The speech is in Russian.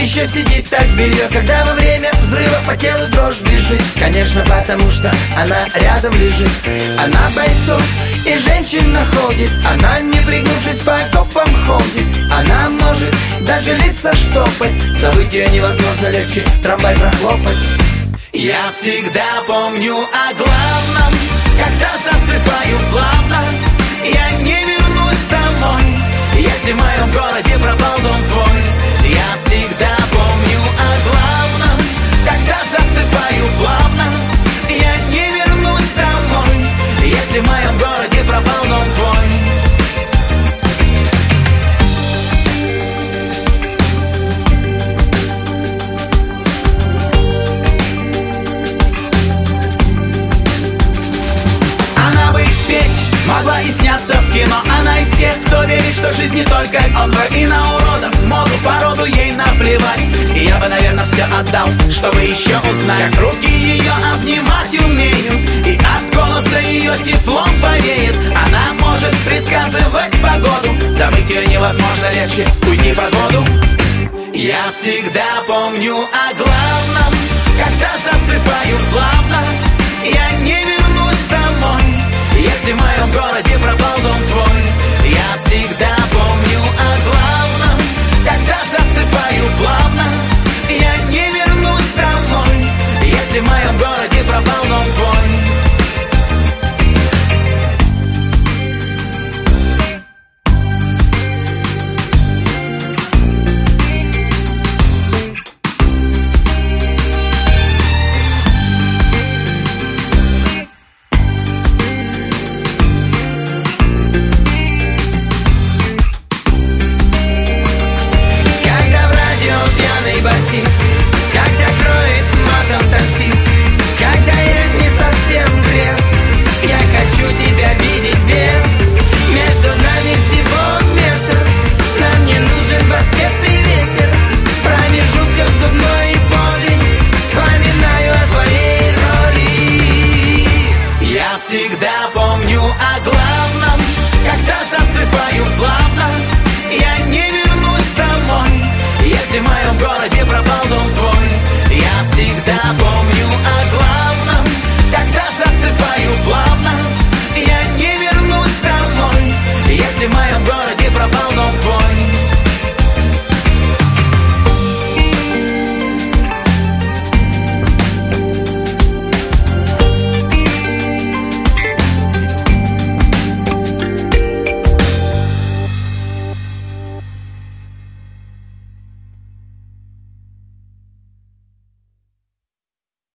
еще сидит так белье, когда во время взрыва по телу дрожь бежит. Конечно, потому что она рядом лежит. Она бойцов и женщин находит. Она, не пригнувшись, по окопам ходит. Она может даже лица штопать. Забыть ее невозможно, легче трамвай прохлопать. Я всегда помню о главном, когда засыпаю плавно. Я не вернусь домой, если в моем городе пропал дом твой. Я всегда помню о главном, когда засыпаю плавно. Я не вернусь домой, если в моем городе пропал дом твой. Могла и сняться в кино. Она из тех, кто верит, что жизнь не только он. И на уродов, моду, породу ей наплевать. И я бы, наверное, все отдал, чтобы еще узнать, как руки ее обнимать умеют, и от голоса ее теплом повеет. Она может предсказывать погоду. Забыть ее невозможно, легче уйти под воду. Я всегда помню о главном, когда засыпаю плавно. Я не вернусь домой, если в моем городе пропал дом твой. Я всегда помню о главном, когда засыпаю плавно. Я не вернусь домой, если в моем городе пропал дом твой. Когда кроет матом таксист, когда я не совсем трезв, я хочу тебя видеть без. Между нами всего метр, нам не нужен баскетный ветер. В промежутках зубной боли вспоминаю о твоей роли. Я всегда помню о главном, когда засыпаю плавно. Я не вернусь домой, если в моем городе пропал дом твой. Я всегда